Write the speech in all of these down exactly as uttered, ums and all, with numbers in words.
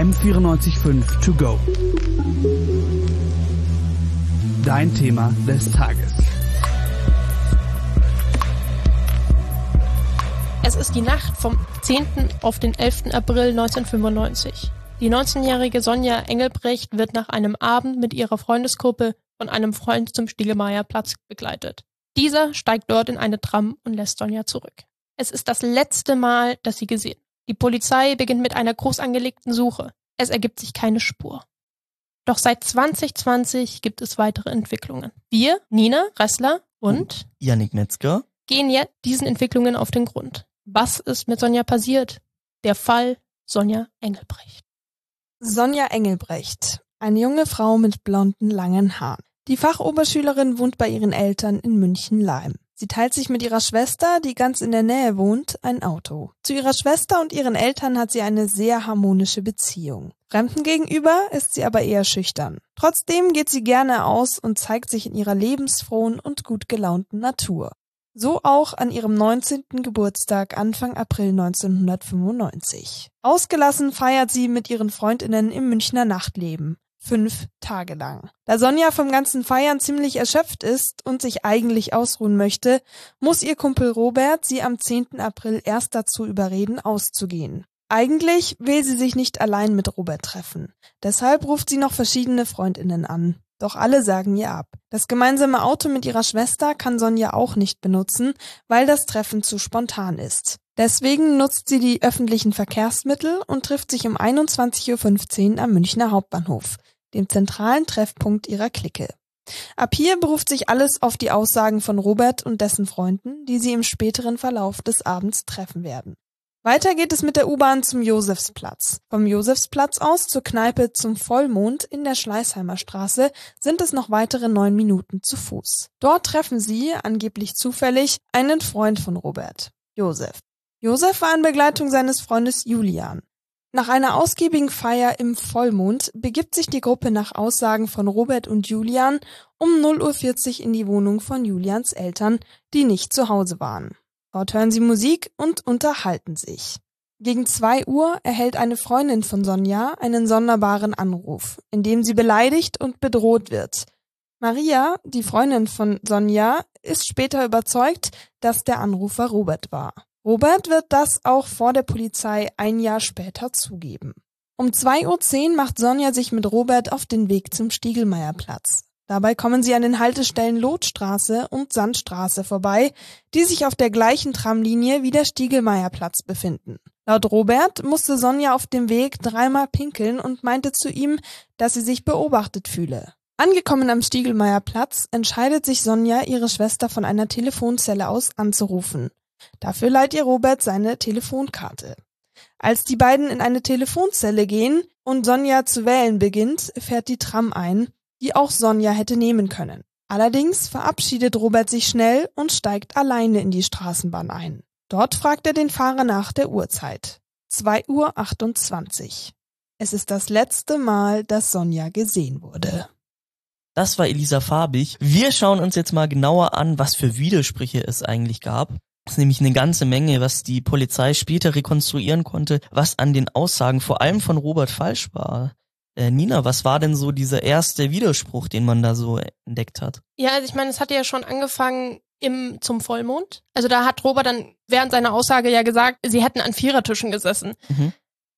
M vierundneunzig Komma fünf to go. Dein Thema des Tages. Es ist die Nacht vom zehnten auf den elften April neunzehnhundertfünfundneunzig. Die neunzehnjährige Sonja Engelbrecht wird nach einem Abend mit ihrer Freundesgruppe von einem Freund zum Stiegelmeierplatz begleitet. Dieser steigt dort in eine Tram und lässt Sonja zurück. Es ist das letzte Mal, dass sie gesehen wird. Die Polizei beginnt mit einer groß angelegten Suche. Es ergibt sich keine Spur. Doch seit zwanzig zwanzig gibt es weitere Entwicklungen. Wir, Nina Ressler und Yannick Metzger, gehen jetzt diesen Entwicklungen auf den Grund. Was ist mit Sonja passiert? Der Fall Sonja Engelbrecht. Sonja Engelbrecht, eine junge Frau mit blonden, langen Haaren. Die Fachoberschülerin wohnt bei ihren Eltern in München-Laim. Sie teilt sich mit ihrer Schwester, die ganz in der Nähe wohnt, ein Auto. Zu ihrer Schwester und ihren Eltern hat sie eine sehr harmonische Beziehung. Fremden gegenüber ist sie aber eher schüchtern. Trotzdem geht sie gerne aus und zeigt sich in ihrer lebensfrohen und gut gelaunten Natur. So auch an ihrem neunzehnten Geburtstag Anfang April neunzehnhundertfünfundneunzig. Ausgelassen feiert sie mit ihren Freundinnen im Münchner Nachtleben. Fünf Tage lang. Da Sonja vom ganzen Feiern ziemlich erschöpft ist und sich eigentlich ausruhen möchte, muss ihr Kumpel Robert sie am zehnten April erst dazu überreden, auszugehen. Eigentlich will sie sich nicht allein mit Robert treffen. Deshalb ruft sie noch verschiedene Freundinnen an. Doch alle sagen ihr ab. Das gemeinsame Auto mit ihrer Schwester kann Sonja auch nicht benutzen, weil das Treffen zu spontan ist. Deswegen nutzt sie die öffentlichen Verkehrsmittel und trifft sich um einundzwanzig Uhr fünfzehn am Münchner Hauptbahnhof, dem zentralen Treffpunkt ihrer Clique. Ab hier beruft sich alles auf die Aussagen von Robert und dessen Freunden, die sie im späteren Verlauf des Abends treffen werden. Weiter geht es mit der U-Bahn zum Josefsplatz. Vom Josefsplatz aus zur Kneipe zum Vollmond in der Schleißheimer Straße sind es noch weitere neun Minuten zu Fuß. Dort treffen sie, angeblich zufällig, einen Freund von Robert, Josef. Josef war in Begleitung seines Freundes Julian. Nach einer ausgiebigen Feier im Vollmond begibt sich die Gruppe nach Aussagen von Robert und Julian um null Uhr vierzig in die Wohnung von Julians Eltern, die nicht zu Hause waren. Dort hören sie Musik und unterhalten sich. Gegen zwei Uhr erhält eine Freundin von Sonja einen sonderbaren Anruf, in dem sie beleidigt und bedroht wird. Maria, die Freundin von Sonja, ist später überzeugt, dass der Anrufer Robert war. Robert wird das auch vor der Polizei ein Jahr später zugeben. Um zwei Uhr zehn macht Sonja sich mit Robert auf den Weg zum Stiegelmeierplatz. Dabei kommen sie an den Haltestellen Lotstraße und Sandstraße vorbei, die sich auf der gleichen Tramlinie wie der Stiegelmeierplatz befinden. Laut Robert musste Sonja auf dem Weg dreimal pinkeln und meinte zu ihm, dass sie sich beobachtet fühle. Angekommen am Stiegelmeierplatz entscheidet sich Sonja, ihre Schwester von einer Telefonzelle aus anzurufen. Dafür leiht ihr Robert seine Telefonkarte. Als die beiden in eine Telefonzelle gehen und Sonja zu wählen beginnt, fährt die Tram ein, die auch Sonja hätte nehmen können. Allerdings verabschiedet Robert sich schnell und steigt alleine in die Straßenbahn ein. Dort fragt er den Fahrer nach der Uhrzeit. zwei Uhr achtundzwanzig. Es ist das letzte Mal, dass Sonja gesehen wurde. Das war Elisa Farbig. Wir schauen uns jetzt mal genauer an, was für Widersprüche es eigentlich gab. Das ist nämlich eine ganze Menge, was die Polizei später rekonstruieren konnte, was an den Aussagen vor allem von Robert falsch war. Äh, Nina, was war denn so dieser erste Widerspruch, den man da so entdeckt hat? Ja, also ich meine, es hatte ja schon angefangen im zum Vollmond. Also da hat Robert dann während seiner Aussage ja gesagt, sie hätten an Vierertischen gesessen. Mhm.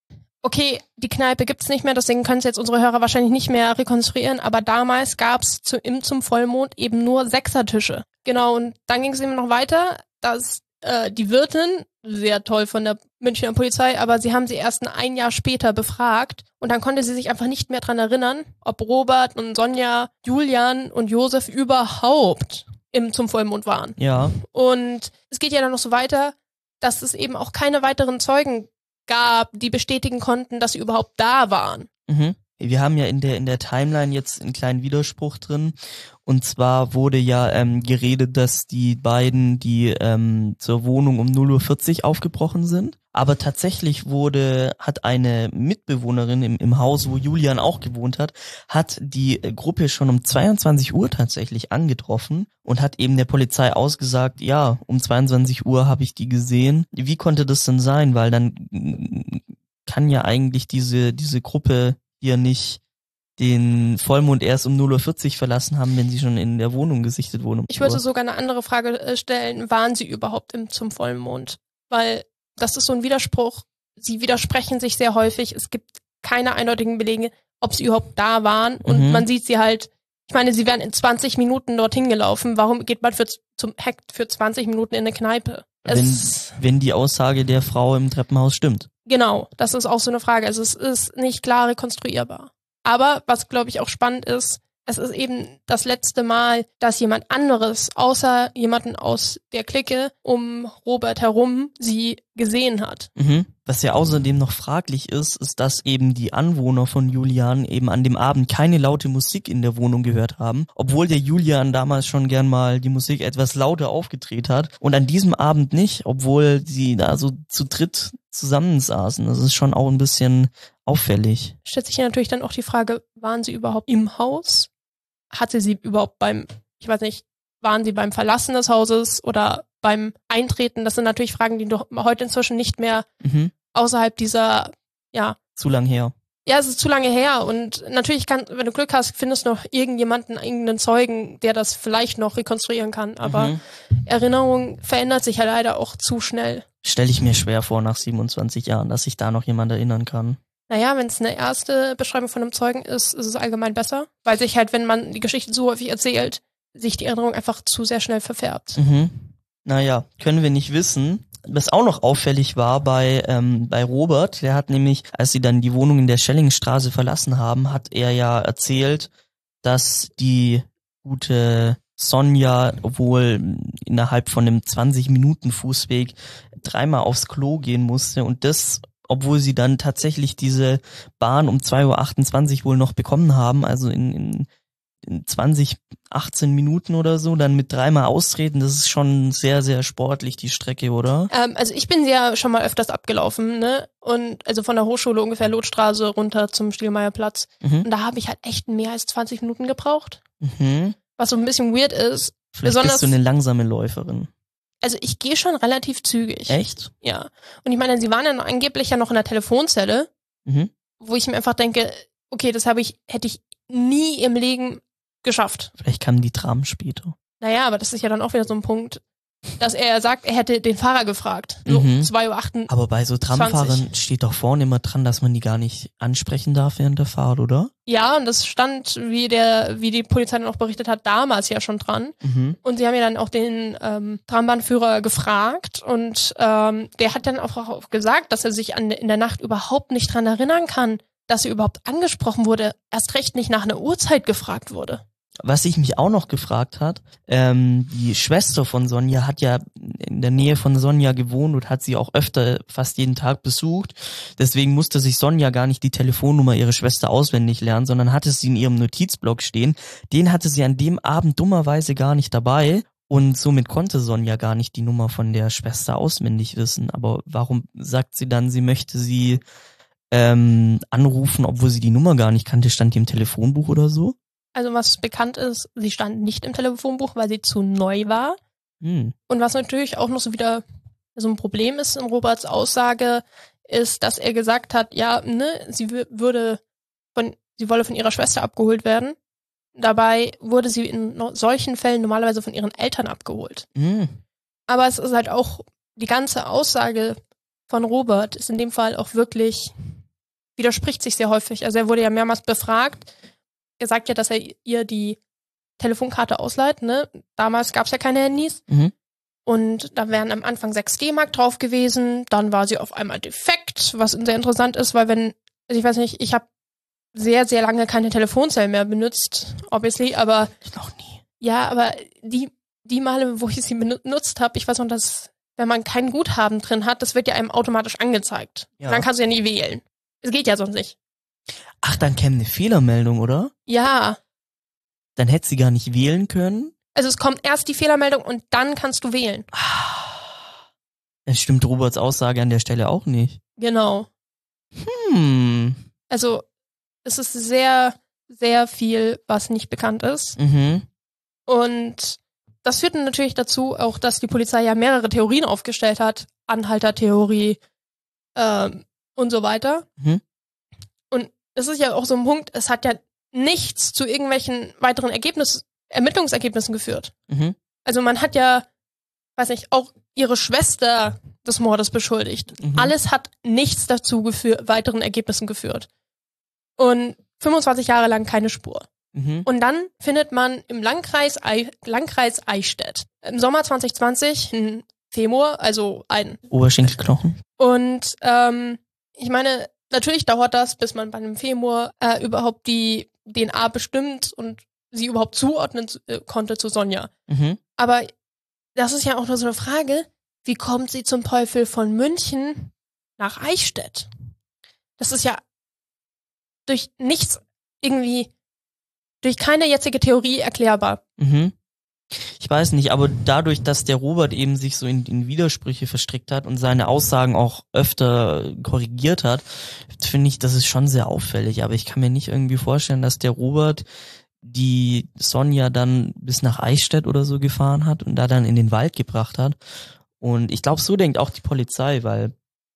Okay, die Kneipe gibt's nicht mehr, deswegen können es jetzt unsere Hörer wahrscheinlich nicht mehr rekonstruieren, aber damals gab's zu, im zum Vollmond eben nur Sechsertische. Genau, und dann ging es eben noch weiter, dass äh, die Wirtin, sehr toll von der Münchner Polizei, aber sie haben sie erst ein Jahr später befragt und dann konnte sie sich einfach nicht mehr dran erinnern, ob Robert und Sonja, Julian und Josef überhaupt im zum Vollmond waren. Ja. Und es geht ja dann noch so weiter, dass es eben auch keine weiteren Zeugen gab, die bestätigen konnten, dass sie überhaupt da waren. Mhm. Wir haben ja in der in der Timeline jetzt einen kleinen Widerspruch drin. Und zwar wurde ja ähm, geredet, dass die beiden, die ähm, zur Wohnung um null Uhr vierzig aufgebrochen sind. Aber tatsächlich wurde, hat eine Mitbewohnerin im, im Haus, wo Julian auch gewohnt hat, hat die Gruppe schon um zweiundzwanzig Uhr tatsächlich angetroffen und hat eben der Polizei ausgesagt, ja, um zweiundzwanzig Uhr habe ich die gesehen. Wie konnte das denn sein? Weil dann kann ja eigentlich diese diese Gruppe hier nicht den Vollmond erst um null Uhr vierzig verlassen haben, wenn sie schon in der Wohnung gesichtet wurden. Um ich würde sogar eine andere Frage stellen, waren sie überhaupt im, zum Vollmond? Weil das ist so ein Widerspruch. Sie widersprechen sich sehr häufig. Es gibt keine eindeutigen Belege, ob sie überhaupt da waren. Und Mhm. man sieht sie halt, ich meine, sie wären in zwanzig Minuten dorthin gelaufen. Warum geht man für, zum Hack für zwanzig Minuten in eine Kneipe? Wenn, Es, wenn die Aussage der Frau im Treppenhaus stimmt. genau, das ist auch so eine Frage. Also es ist nicht klar rekonstruierbar. Aber was, glaube ich, auch spannend ist, es ist eben das letzte Mal, dass jemand anderes, außer jemanden aus der Clique um Robert herum, sie gesehen hat. Mhm. Was ja außerdem noch fraglich ist, ist, dass eben die Anwohner von Julian eben an dem Abend keine laute Musik in der Wohnung gehört haben, obwohl der Julian damals schon gern mal die Musik etwas lauter aufgedreht hat und an diesem Abend nicht, obwohl sie da so zu dritt zusammensaßen. Das ist schon auch ein bisschen auffällig. Stellt sich hier natürlich dann auch die Frage, waren sie überhaupt im Haus? Hatte sie überhaupt beim, ich weiß nicht, waren sie beim Verlassen des Hauses oder beim Eintreten? Das sind natürlich Fragen, die du heute inzwischen nicht mehr Mhm. außerhalb dieser, ja, Zu lang her. ja, es ist zu lange her und natürlich kann, wenn du Glück hast, findest du noch irgendjemanden, irgendeinen Zeugen, der das vielleicht noch rekonstruieren kann, aber Mhm. Erinnerung verändert sich ja leider auch zu schnell. Stelle ich mir schwer vor nach siebenundzwanzig Jahren, dass sich da noch jemand erinnern kann. Naja, wenn es eine erste Beschreibung von einem Zeugen ist, ist es allgemein besser, weil sich halt, wenn man die Geschichte so häufig erzählt, sich die Erinnerung einfach zu sehr schnell verfärbt. Mhm. Naja, können wir nicht wissen. Was auch noch auffällig war bei ähm, bei Robert, der hat nämlich, als sie dann die Wohnung in der Schellingstraße verlassen haben, hat er ja erzählt, dass die gute Sonja wohl innerhalb von einem zwanzig Minuten Fußweg dreimal aufs Klo gehen musste und das, obwohl sie dann tatsächlich diese Bahn um zwei Uhr achtundzwanzig wohl noch bekommen haben, also in, in, in zwanzig, achtzehn Minuten oder so, dann mit dreimal austreten, das ist schon sehr, sehr sportlich, die Strecke, oder? Ähm, also ich bin ja schon mal öfters abgelaufen, ne? Und also von der Hochschule ungefähr Lotstraße runter zum Stielmeierplatz. Mhm. Und da habe ich halt echt mehr als zwanzig Minuten gebraucht. Mhm. Was so ein bisschen weird ist. Vielleicht Besonders- bist du eine langsame Läuferin. Also ich gehe schon relativ zügig. Echt? Ja. Und ich meine, sie waren ja angeblich ja noch in der Telefonzelle, Mhm. wo ich mir einfach denke, okay, das habe ich, hätte ich nie im Leben geschafft. Vielleicht kamen die Dramen später. Naja, aber das ist ja dann auch wieder so ein Punkt, dass er sagt, er hätte den Fahrer gefragt. So Mhm. zwei Uhr achten. Aber bei so Tramfahrern steht doch vorne immer dran, dass man die gar nicht ansprechen darf während der Fahrt, oder? Ja, und das stand, wie der, wie die Polizei dann auch berichtet hat, damals ja schon dran. Mhm. Und sie haben ja dann auch den ähm, Trambahnführer gefragt und ähm, der hat dann auch gesagt, dass er sich an, in der Nacht überhaupt nicht dran erinnern kann, dass er überhaupt angesprochen wurde, erst recht nicht nach einer Uhrzeit gefragt wurde. Was ich mich auch noch gefragt hat, ähm, die Schwester von Sonja hat ja in der Nähe von Sonja gewohnt und hat sie auch öfter fast jeden Tag besucht. Deswegen musste sich Sonja gar nicht die Telefonnummer ihrer Schwester auswendig lernen, sondern hatte sie in ihrem Notizblock stehen. Den hatte sie an dem Abend dummerweise gar nicht dabei und somit konnte Sonja gar nicht die Nummer von der Schwester auswendig wissen. Aber warum sagt sie dann, sie möchte sie ähm, anrufen, obwohl sie die Nummer gar nicht kannte? Stand die im Telefonbuch oder so? Also was bekannt ist, sie stand nicht im Telefonbuch, weil sie zu neu war. Hm. Und was natürlich auch noch so wieder so ein Problem ist in Roberts Aussage, ist, dass er gesagt hat, ja, ne, sie w- würde von, sie wolle von ihrer Schwester abgeholt werden. Dabei wurde sie in no- solchen Fällen normalerweise von ihren Eltern abgeholt. Hm. Aber es ist halt auch, die ganze Aussage von Robert ist in dem Fall auch wirklich, widerspricht sich sehr häufig. Also er wurde ja mehrmals befragt. Er sagt ja, dass er ihr die Telefonkarte ausleiht, ne? Damals gab es ja keine Handys. Mhm. Und da wären am Anfang sechs D-Mark drauf gewesen. Dann war sie auf einmal defekt, was sehr interessant ist, weil wenn, also ich weiß nicht, ich habe sehr, sehr lange keine Telefonzellen mehr benutzt, obviously, aber Ich noch nie. ja, aber die, die Male, wo ich sie benutzt habe, ich weiß noch, dass, wenn man kein Guthaben drin hat, das wird ja einem automatisch angezeigt. Ja. Und dann kannst du ja nie wählen. Es geht ja sonst nicht. Ach, dann käme eine Fehlermeldung, oder? Ja, Dann hätte sie gar nicht wählen können. also es kommt erst die Fehlermeldung und dann kannst du wählen. Dann stimmt Roberts Aussage an der Stelle auch nicht. Genau. Hm. Also es ist sehr, sehr viel, was nicht bekannt ist. Mhm. Und das führt natürlich dazu, auch dass die Polizei ja mehrere Theorien aufgestellt hat. Anhaltertheorie ähm, und so weiter. Mhm. Und das ist ja auch so ein Punkt, es hat ja nichts zu irgendwelchen weiteren Ergebnis, Ermittlungsergebnissen geführt. Mhm. Also man hat ja, weiß nicht, auch ihre Schwester des Mordes beschuldigt. Mhm. Alles hat nichts dazu geführt, weiteren Ergebnissen geführt. Und fünfundzwanzig Jahre lang keine Spur. Mhm. Und dann findet man im Landkreis, Ei, Landkreis Eichstätt im Sommer zwanzig zwanzig ein Femur, also ein Oberschenkelknochen. Und ähm, ich meine, natürlich dauert das, bis man bei einem Femur äh, überhaupt die D N A bestimmt und sie überhaupt zuordnen äh, konnte zu Sonja. Mhm. Aber das ist ja auch nur so eine Frage, wie kommt sie zum Teufel von München nach Eichstätt? Das ist ja durch nichts irgendwie, durch keine jetzige Theorie erklärbar. Mhm. Ich weiß nicht, aber dadurch, dass der Robert eben sich so in, in Widersprüche verstrickt hat und seine Aussagen auch öfter korrigiert hat, finde ich, das ist schon sehr auffällig. Aber ich kann mir nicht irgendwie vorstellen, dass der Robert die Sonja dann bis nach Eichstätt oder so gefahren hat und da dann in den Wald gebracht hat. Und ich glaube, so denkt auch die Polizei, weil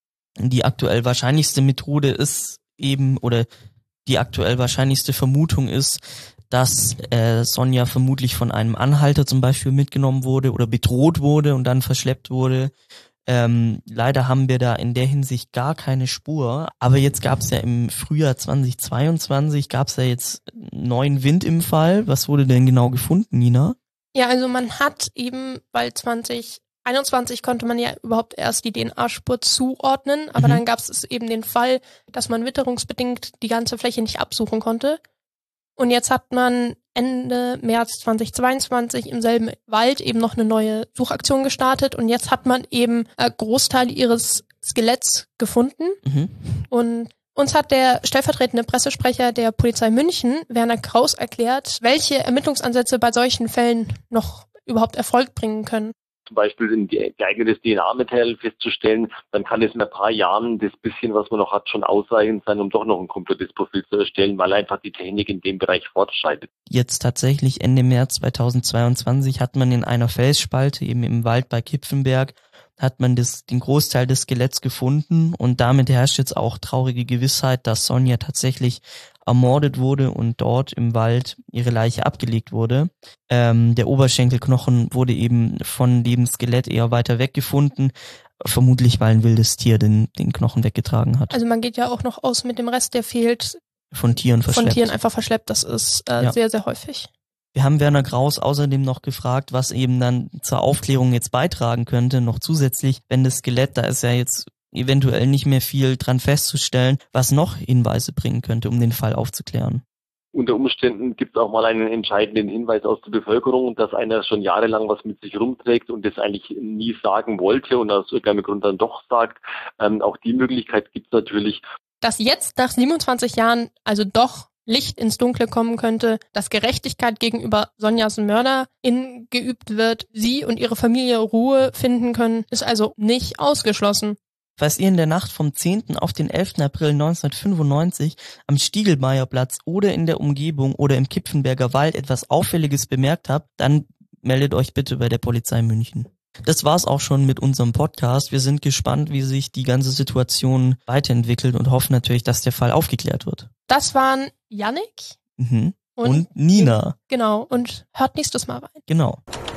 die aktuell wahrscheinlichste Methode ist eben, oder die aktuell wahrscheinlichste Vermutung ist, dass äh, Sonja vermutlich von einem Anhalter zum Beispiel mitgenommen wurde oder bedroht wurde und dann verschleppt wurde. Ähm, leider haben wir da in der Hinsicht gar keine Spur. Aber jetzt gab es ja im Frühjahr zwanzig zweiundzwanzig, gab es ja jetzt neuen Wind im Fall. Was wurde denn genau gefunden, Nina? Ja, also man hat eben, weil zwanzig einundzwanzig konnte man ja überhaupt erst die D N A-Spur zuordnen, aber Mhm. dann gab es eben den Fall, dass man witterungsbedingt die ganze Fläche nicht absuchen konnte. Und jetzt hat man Ende März zwanzig zweiundzwanzig im selben Wald eben noch eine neue Suchaktion gestartet und jetzt hat man eben einen Großteil ihres Skeletts gefunden. Mhm. Und uns hat der stellvertretende Pressesprecher der Polizei München, Werner Kraus, erklärt, welche Ermittlungsansätze bei solchen Fällen noch überhaupt Erfolg bringen können. Zum Beispiel ein geeignetes D N A-Material festzustellen, dann kann es in ein paar Jahren das bisschen, was man noch hat, schon ausreichend sein, um doch noch ein komplettes Profil zu erstellen, weil einfach die Technik in dem Bereich fortschreitet. Jetzt tatsächlich Ende März zweitausendzweiundzwanzig hat man in einer Felsspalte eben im Wald bei Kipfenberg hat man das, den Großteil des Skeletts gefunden und damit herrscht jetzt auch traurige Gewissheit, dass Sonja tatsächlich ermordet wurde und dort im Wald ihre Leiche abgelegt wurde. Ähm, der Oberschenkelknochen wurde eben von dem Skelett eher weiter weg gefunden, vermutlich weil ein wildes Tier den, den Knochen weggetragen hat. Also man geht ja auch noch aus mit dem Rest, der fehlt, Von Tieren verschleppt. von Tieren einfach verschleppt. Das ist äh, Ja. sehr, sehr häufig. Wir haben Werner Kraus außerdem noch gefragt, was eben dann zur Aufklärung jetzt beitragen könnte, noch zusätzlich, wenn das Skelett, da ist ja jetzt eventuell nicht mehr viel dran festzustellen, was noch Hinweise bringen könnte, um den Fall aufzuklären. Unter Umständen gibt es auch mal einen entscheidenden Hinweis aus der Bevölkerung, dass einer schon jahrelang was mit sich rumträgt und das eigentlich nie sagen wollte und aus irgendeinem Grund dann doch sagt. Ähm, auch die Möglichkeit gibt es natürlich. Dass jetzt nach siebenundzwanzig Jahren also doch Licht ins Dunkle kommen könnte, dass Gerechtigkeit gegenüber Sonjas Mörder in geübt wird, sie und ihre Familie Ruhe finden können, ist also nicht ausgeschlossen. Falls ihr in der Nacht vom zehnten auf den elften April neunzehnhundertfünfundneunzig am Stiegelmeierplatz oder in der Umgebung oder im Kipfenberger Wald etwas Auffälliges bemerkt habt, dann meldet euch bitte bei der Polizei München. Das war's auch schon mit unserem Podcast. Wir sind gespannt, wie sich die ganze Situation weiterentwickelt und hoffen natürlich, dass der Fall aufgeklärt wird. Das waren Yannick Mhm. und, Und Nina. genau, und hört nächstes Mal rein. Genau.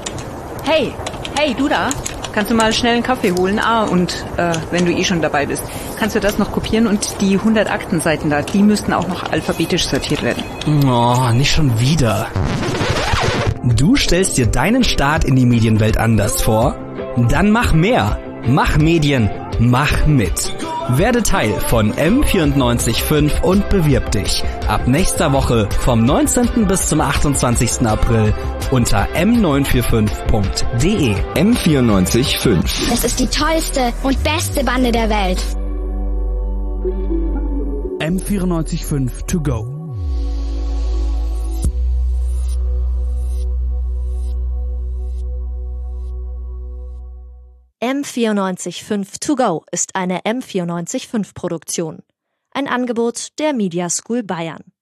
Hey, hey, du da? Kannst du mal schnell einen Kaffee holen? Ah, und äh, wenn du eh schon dabei bist, kannst du das noch kopieren und die hundert Aktenseiten da, die müssten auch noch alphabetisch sortiert werden. Oh, nicht schon wieder. Du stellst dir deinen Start in die Medienwelt anders vor? Dann mach mehr. Mach Medien. Mach mit. Werde Teil von M vierundneunzig Komma fünf und bewirb dich. Ab nächster Woche vom neunzehnten bis zum achtundzwanzigsten April unter m neun vier fünf punkt de. M vierundneunzig Komma fünf. Es ist die tollste und beste Bande der Welt. M vierundneunzig Komma fünf to go. M vierundneunzig Komma fünf to go ist eine M vierundneunzig Komma fünf Produktion. Ein Angebot der Media School Bayern.